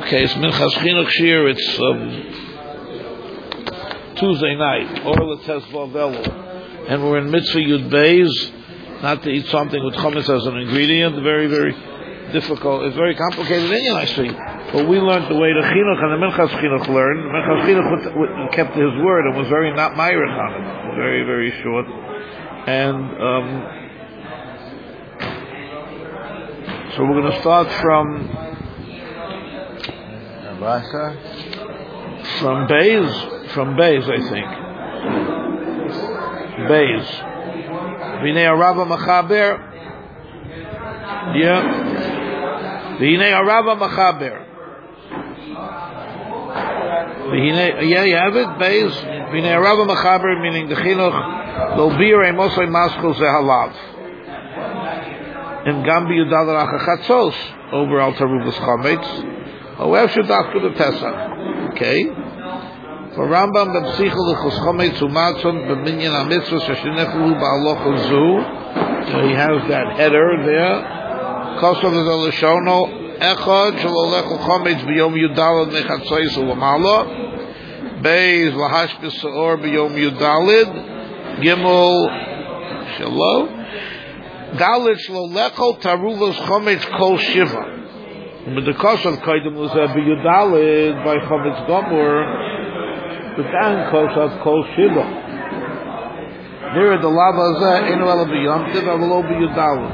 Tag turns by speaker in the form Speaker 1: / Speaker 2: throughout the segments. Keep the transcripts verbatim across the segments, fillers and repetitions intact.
Speaker 1: Okay, it's Minchas Chinuch Shir. It's um, Tuesday night. Orla Tes Vavelu, and we're in Mitzvah Yud Beis. Not to eat something with chametz as an ingredient. Very, very difficult. It's very complicated Indian, I see. But we learned the way the Chinuch and the Minchas Chinuch learned. The Minchas Chinuch kept his word and was very not myrich on it. Very, very short. And um, so we're going to start from from Beis, from Beis, I think. Beis. V'nei Arava Machaber. Yeah. V'nei Arava Machaber. V'nei, yeah, you have it. Beis. V'nei Arava Machaber, meaning the Chinuch lo bir emosay maskul zehalav. In Gambi Yudal Rachachatzos over Al Taruvas Chametz. However, should after the Pesach. Okay. For Rambam ben Psichel lechus Chametz umatzon b'minyan hamitzvah sheshinefelu ba'alocha zu. So he has that header there. Kosav l'shono echad shelo lechu Chametz b'yom Yudalad mechatzois u'lamala. Beis lahash b'saor b'yom Yudalid. Gimel shelo. Dalit shelo lechu taruvas Chametz kol shiva. But the Kosav Kaidim was a B'Yudalid by Chametz Gomor, but then Kosav Kol Shiva. There the Lava Zeh, Einu Ela B'Yom Tiv, Avalo B'Yudalid.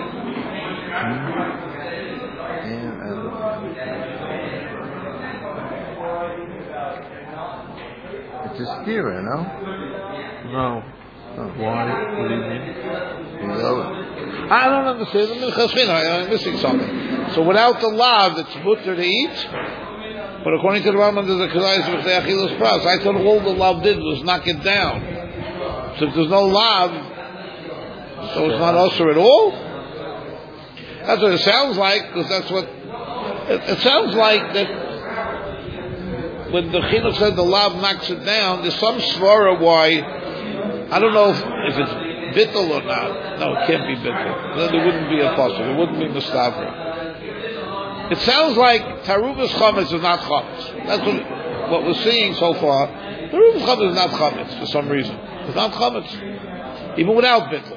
Speaker 2: It's a stira, no?
Speaker 1: No.
Speaker 2: Oh.
Speaker 1: Why? What do you mean?
Speaker 2: You know,
Speaker 1: I don't understand. I'm missing something. So without the lav, it's mutter to eat. But according to the Rambam, there's a kazayis with the achilas pras. I thought all the lav did was knock it down. So if there's no lav, so it's not usher at all. That's what it sounds like, because that's what it, it sounds like. That when the chinuch said the lav knocks it down, there's some svara why. I don't know if, if it's bittul or not. No, it can't be bittul. Then there wouldn't be a possible. It wouldn't be mustavra. It sounds like Taruvas Chametz is not Chametz. That's what, what we're seeing so far. Taruvas Chametz is not Chametz for some reason. It's not Chametz. Even without bittul.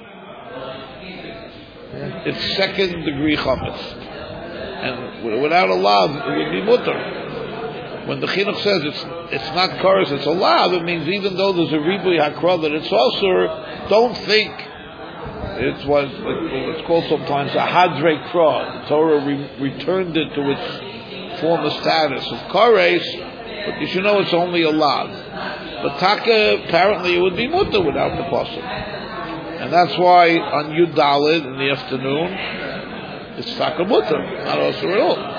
Speaker 1: It's second degree Chametz. And without a lav, it would be mutter. When the Chinuch says it's it's not chorus, it's a lav, it means even though there's a ribui hakra that it's also, don't think it's what it's called sometimes a hadrei kra. The Torah re- returned it to its former status of chorus, but you should know it's only a lav. But taka, apparently it would be mutter without the pasuk. And that's why on Yud Daled in the afternoon, it's taka mutter, not also at all.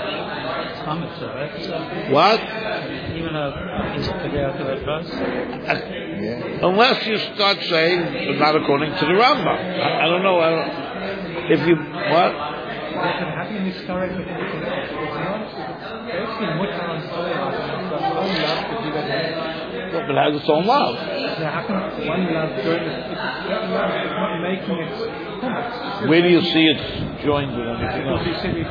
Speaker 1: What?
Speaker 3: Even a
Speaker 2: yeah.
Speaker 1: Unless you start saying it's not according to the Rambam. I, I don't know. I don't, if you what? Well, but it has its own love. Where do you see it joined with anything else?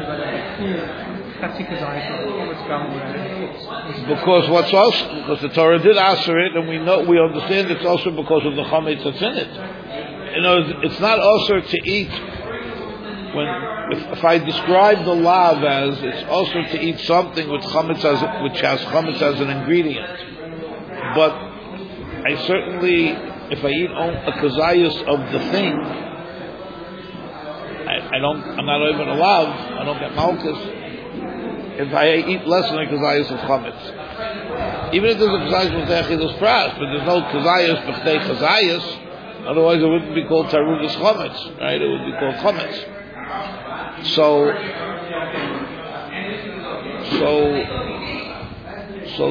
Speaker 1: Because what's also, because the Torah did answer it, and we know, we understand it's also because of the chametz that's in it. You know, it's not also to eat. When if, if I describe the lav as it's also to eat something with chametz as which has chametz as an ingredient, but I certainly, if I eat a kazayas of the thing, I, I don't. I'm not even a lav. I don't get malchus. If I eat less than a kazayas of chametz, even if there's a kazayas with achilas pras, but there's no kazayas b'chtei kazayas, otherwise it wouldn't be called taruvas chametz, right? It would be called chametz. So, so, so,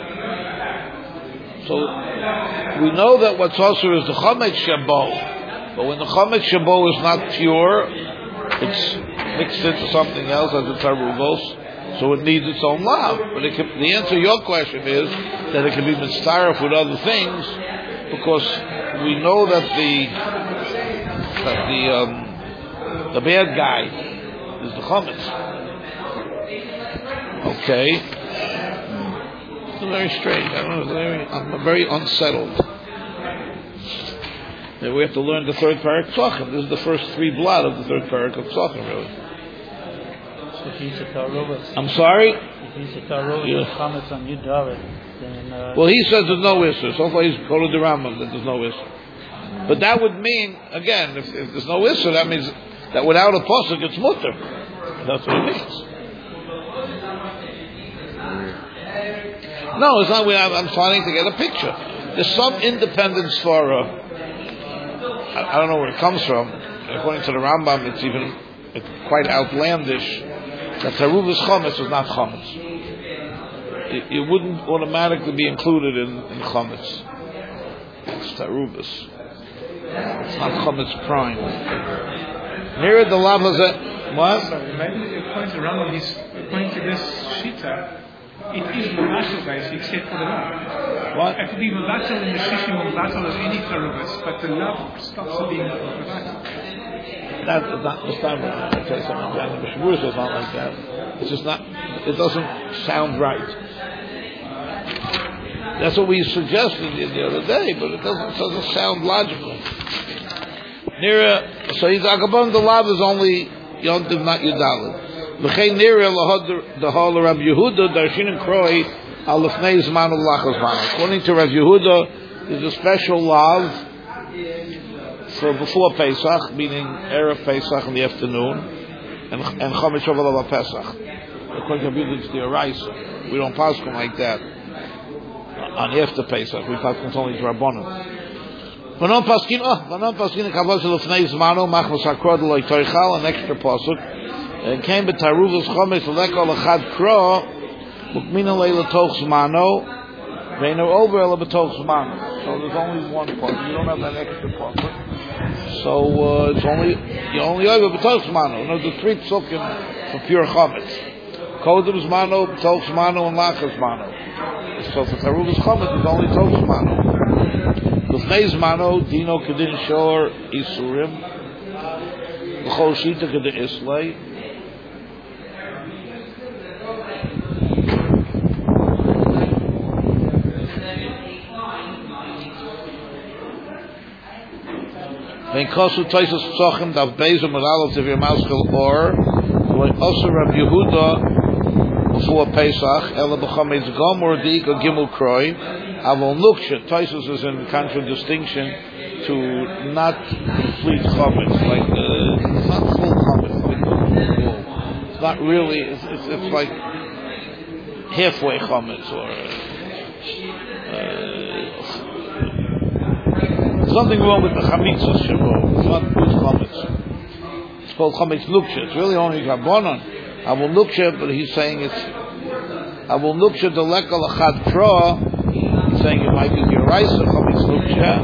Speaker 1: so we know that what's also is the chametz shabo, but when the chametz shabo is not pure, it's mixed into something else as a taruvos. So it needs its own lav. But it can, the answer to your question is that it can be mitzaref with other things, because we know that the that the um, the bad guy is the chametz. Okay. It's very strange. I don't know. It's very, I'm very unsettled. Now we have to learn the third parak Tzachim. This is the first three blot of the third parak of Tzachim, really. I'm sorry? Yeah. Well, he says there's no issue. So far he's quoted the Rambam that there's no issue. But that would mean, again, if, if there's no issue, that means that without a pasuk it's mutter. That's what it means. No, it's not. I'm trying to get a picture. There's some independent svara. I, I don't know where it comes from. According to the Rambam, it's even it's quite outlandish that taruvas chametz is not chametz. It, it wouldn't automatically be included in, in chametz. It's taruvas. It's not chametz prime. Near the lav hazeh. What?
Speaker 3: Sorry, maybe according to Rambam, he's according to this shita. It is Mavatal guys, except for the love.
Speaker 1: What?
Speaker 3: It could be Mavatal in the Shishim or Mavatal of any Tarubas, but the love stops it being Mavatal.
Speaker 1: That's not the time when I say something like that. The Shavuos is not like that. It's just not, it doesn't sound right. That's what we suggested the other day, but it doesn't, it doesn't sound logical. Nira, so he's Akabon, the love is only Yontiv, not Yudalid. L'chein nira lahod the hall of Rav Yehuda darshin and kroi al lefnei zman of lachos zman. According to Rav Yehuda, there's a special law for before Pesach, meaning erev Pesach in the afternoon, and and chometz shavuot Pesach. According to Rav Yehuda, it's the Araisa. We don't pass them like that on after Pesach. We pass them only to Rabbanon. V'non paskin, oh, v'non paskin kavod lefnei zmano machmas hakrod lo yitoichal, an extra pasuk. And came with taruvas chometz lekol achad kro, mukmina leila toch zmano, ve'no over ela betoch zmano. So there's only one part. You don't have that extra part. So uh, it's only you only over betoch zmano. No, the three psukim for pure chometz. Kodem zmano, betoch zmano, and lachas zmano. So for taruvas chometz, it's only toch zmano. Lefnei zmano, dino kedin shor isurim, l'chol shita kedin islay. When Kosu Toisus Tzachim Dav Beizum Meralav Tivir Maskal Or when also Rav Yehuda before Pesach Ela B'Chametz Gomor Diika Gimel Kroi Avol Nuksha Toisus is in contradistinction to not complete Chametz, like uh, it's not full Chametz, like it's not really it's, it's, it's like halfway Chametz or uh, something wrong with the chametz shebo. It's not good chametz. It's called chametz nuksha. It's really only rabbanon. Avol nuksha, but he's saying it's avol nuksha delekal achad pro. He's saying it might be yoraisa chametz nuksha.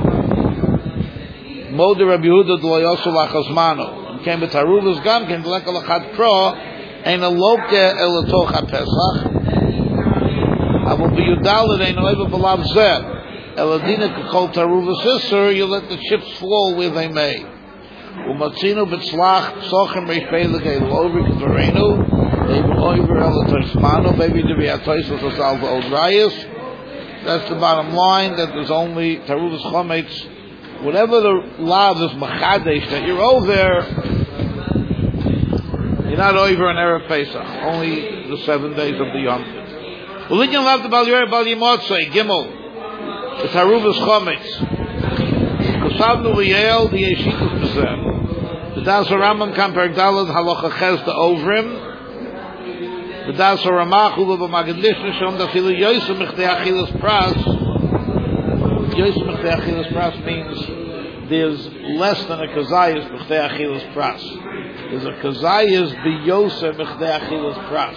Speaker 1: Mode Rabbi Yehuda d'lo yosu lachazmano. It came with taruvas gam came delekal achad pro. Ein aloke el toch haPesach. Avol biyudalad ein oiva b'lav zeh. Eladina kol taruva sister, you let the chips fall where they may. Umatzino b'tzlach psochim reishpeilig el over k'varenu, even over el toismano, maybe to be a toisus as alva old rayas. That's the bottom line, that there's only taruvas chometz. Whatever the lav is machadesh, that you're over, you're not over an erev Pesach, only the seven days of the Yom Tov. Ulinyan lav the bal yoreh bal yimotzei, gimel. The taruvas chometz. Kosavnu v'yel the yeshikus b'zeh. The das Rambam kam per dalad halacha ches the ovrim. The das Ramachu v'b'magid lishna shom da filu yosem mechdei achilas pras. Yosem mechdei achilas pras means there's less than a kazayas mechdei achilas pras. There's a kazayas b'yosem mechdei achilas pras.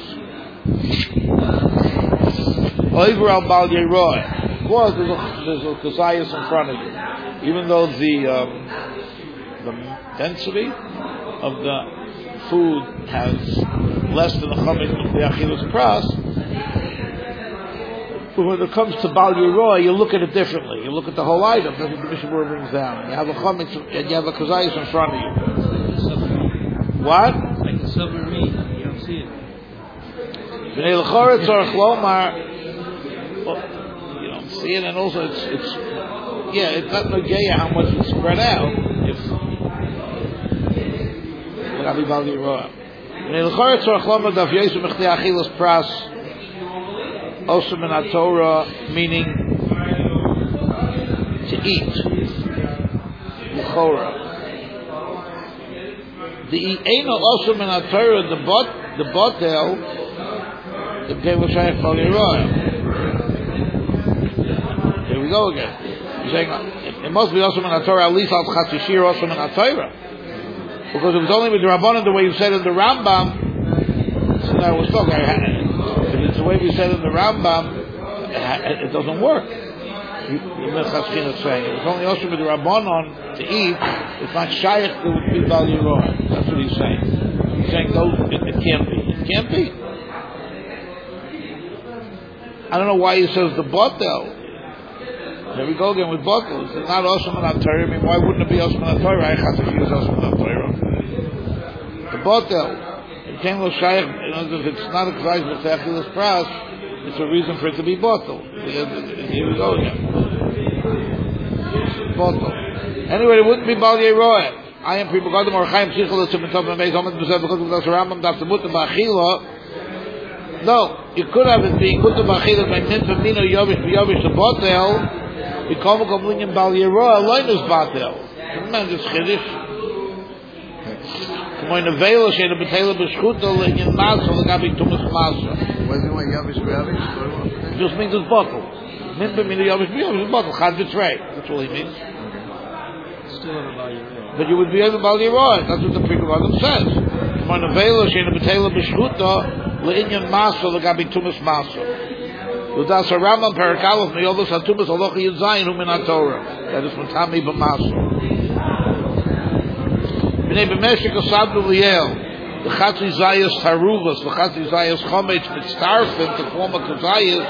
Speaker 1: Over al bal yeroy. Of course, there's a, there's a kazayas in front of you. Even though the um, the density of the food has less than a chametz of the achilas pras, but when it comes to bal yiroy, you look at it differently. You look at the whole item. That's what the Mishnah Berurah brings down. You have a chametz and you have a kazayas in front of you. What?
Speaker 4: Like the silver meat, you don't see it.
Speaker 1: B'nei l'chora tzorach lomar. Well, you don't see it, and also it's it's yeah, it's not nogeya how much it's spread out. If l'gabi bal yiroa. B'nei l'chora tzorach lomar daf yesu mechti achilas pras also min haTorah, meaning to eat. L'chora. The Eino also min haTorah, the bot, the botel, the Kevo Shaykh Bal Yeroah. Here we go again. You're saying it must be also min haTorah, at least al Chatzishir also min haTorah. Because it was only with the Rabbanan the way you said in the Rambam, so now we're stuck. If it's the way we said in the Rambam, it doesn't work. The Mechatzkin is saying it was only also with the Rabbanon to eat. It's not Shaykh, it would be Bal Yeroah. That's what he's saying. He's saying no, it, it can't be. It can't be. I don't know why he says the botel. There we go again with botel. It's not Osam and Torah. I mean, why wouldn't it be Osam and Torah? I have to use Osam and Torah. The botel. It came with Shaykh. If it's not a K'vayz with Techilas Pras, it's a reason for it to be botel. Here we go again. Botel. Anyway, it wouldn't be Bal Yeroah. I am people got the more Chaim Psichol to Mitov and Beis Hamad B'Sev because of the Rambam Daf Temut B'Achila. No, you could have it being Kutu B'Achila by Minfa Mino Yovish B'Yovish the Botel. We call it Komlin Bal Yeroah. Loinus Botel. Man, this Chiddush. Moin Avela Sheina B'Tela B'Shchuta Le'Inyan Masa L'Gabi Tumas Masa.
Speaker 2: Wasn't it Yovish B'Yovish?
Speaker 1: It just means it's Botel. Minfa Mino Yovish B'Yovish Botel. Chad B'Tzrei. That's all he means. But you would be able to Bal Yeroah. That's what the Pri Megadim says. Mon Avela Sheina B'Tela B'Shchuta Le'Inyan Masa L'Gabi Tumas Masa. Udas Rambam Perakalof Meyovos HaTumas Alocha Yudzayin Hu Min HaTorah. That is from Tami B'Masa. B'nei B'Meshek Asad B'Liel the Chatzi Zayas Taruvas the Chatzi Zayas Chometz Mitztarfim to form a Kazayas.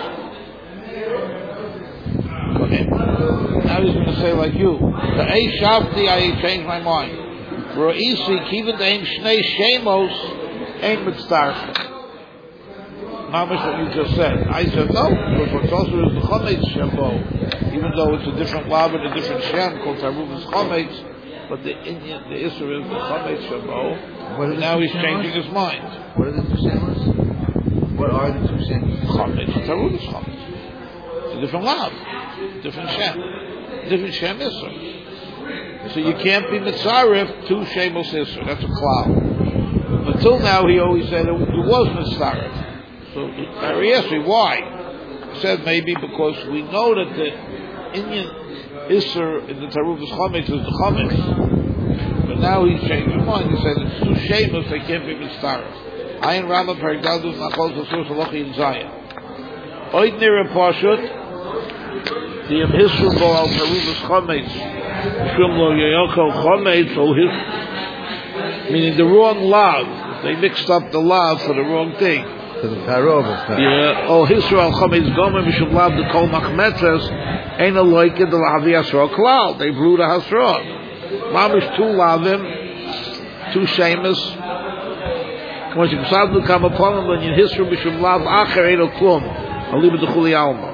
Speaker 1: Go ahead. Now he's going to say like you. The Ei Shavti, I changed my mind. Ro'isi, Kivin Deim Shnei Shemos, Ein Mitztarfim. Mamish what you just said. I said no, because what's also is the Chometz Shembo. Even though it's a different lav and a different Shem called Taruvas Chometz, but the Indian, the Isser is the Chometz Shembo. And now he's changing his mind.
Speaker 2: What are the two Shemas? What are the two Shemas?
Speaker 1: Chometz and Taruvas Chometz. It's a different lav, different Shem, different Shem Isser. So you can't be Mitzaref two Shemos Isser. That's a cloud. Until now, he always said it, it was Mitzaref. So Ari asked me why. He said maybe because we know that the Indian Isser in the Taruvas Chometz is the Chometz. But now he's changed his mind. He said it's too shameless, they can't be Mitzaref. Ayin Rambam Perikdalus Nachol Tasur Salochi in Zion. Oid Nira Pashut, the Yemhisru Bo Al Taruvas Chometz, Shum Lo Yoyoko Chometz, O His, meaning the wrong lav. They mixed up the lav for the wrong thing.
Speaker 2: To the Taruvas.
Speaker 1: Yeah. Oh, Hisra Al Chometz Gomer Mishum Lav the Kol Machmetzes Ein Aloike the Lavi Hasra Klal. They blew the Hasra. Mamish two lavim, two shemus. When you decide to come upon them, when you Hisra Mishum Lav Acher Ein Oklum. Aliba the Chuli Alma.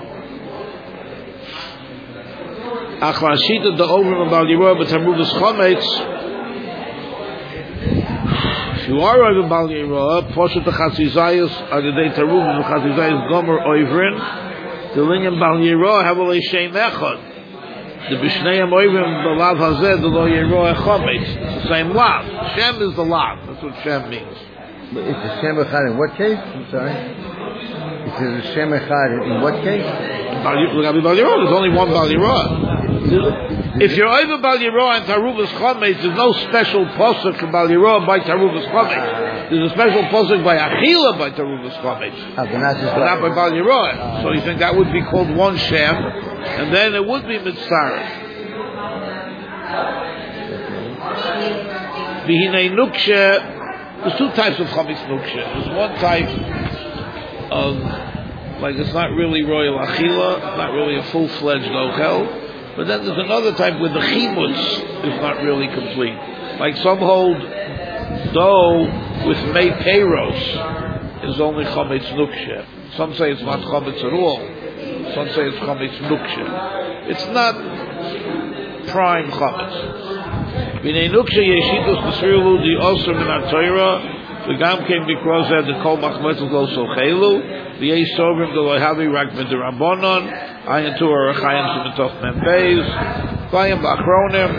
Speaker 1: Achlashita the Ovrim Bal Yeroah but Taruvas Chometz. You are over Bal Yeroah, Poshet the Chatzizayas, are the day Taruvim, the Chatzizayas Gomer Oivrin, the Linyan Bal Yeroah, have a Shem Echad. The Bishneim Oivrim, the Lav Hazeh, the Lo Yeroah Chometz. It's the same Lav. Shem is the Lav. That's what Shem means.
Speaker 2: But it's the Shem Echad in what case? I'm sorry. It's the Shem Echad in what case?
Speaker 1: Bal Yeroah, there's only one Bal Yeroah. If you're over Bal Yeroah and Taruvas Chometz, there's no special posuk for Bal Yeroah by Taruvas Chometz. There's a special posuk by Achila by Taruvas Chometz,
Speaker 2: Ah, but not just
Speaker 1: but not by Bal Yeroah. So you think that would be called one Shem, and then it would be Mitzaref. Bihinei Nukshe, there's two types of Chometz Nukshe. There's one type of, like it's not really royal Achila, it's not really a full-fledged Ochel. But then there's another type where the chimutz is not really complete. Like some hold dough with mei peiros, is only chametz nukshe. Some say it's not chametz at all. Some say it's chametz nukshe. It's not prime chametz. B'nei nukshe yeshidus nesrilu di osur min ha-Torah. The gam came because that the kol machmetzos lo sochelu. The yesh sobrim the lohavi rak midrabanon. Ayin tu arachayim shemitoch membeis. Vayim b'achronim.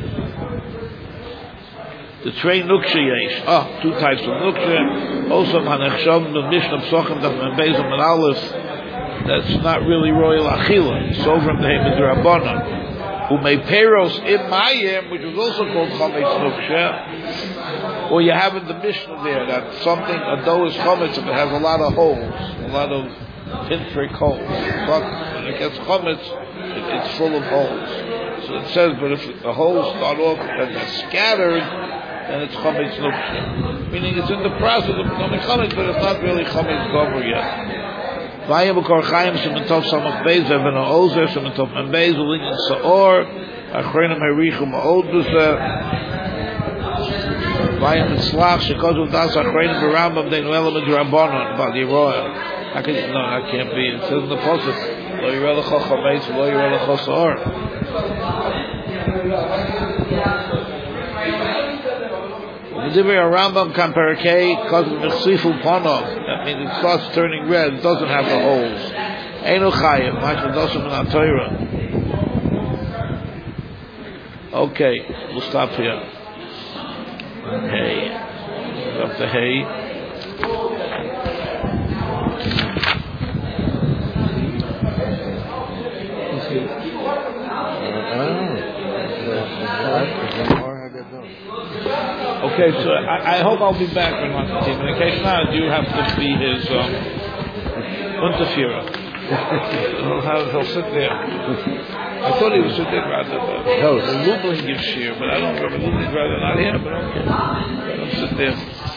Speaker 1: The train nukshe yesh. Ah, two types of nukshe. Also hanechshav the mishnah psochim daf membeis and aleph. That's not really royal achila. Sobrim the midrabanon. Umei peros im mayim, which is also called chametz nukshe. Or you have in the Mishnah there that something, a dough is chametz if it has a lot of holes, a lot of pinprick holes. But when it gets chametz, it, it's full of holes. So it says, but if the holes start off and they're scattered, then it's chametz nukshe. Meaning it's in the process of becoming chametz, but it's not really chametz gover yet. Vayim b'korchayim shementov samach beis even ha'ozer shementov membeis u'linyan sa'or achrenim harichu ma'od b'zeh Vayim mitzlach shekozu das achrenim b'rambam deinu elam midrabanon bal yiroel. How can you, no, that can't be. It says in the pasuk lo yireh lecha chametz lo yireh lecha sa'or. V'divrei Rambam kan perakei kozu nechsifu panov. That means it starts turning red. It doesn't have the holes. Einu chayim ma'aseh dosum min ha-Torah. Okay, we'll stop here. Hey, up to hey. Okay, so I, I hope I'll be back in one team. In case not, you have to be his um, interferer. he'll, have, he'll sit there. I thought he was sitting rather than the Lublin gives shear, but I don't remember Lublin rather not here, but okay. Let him sit there.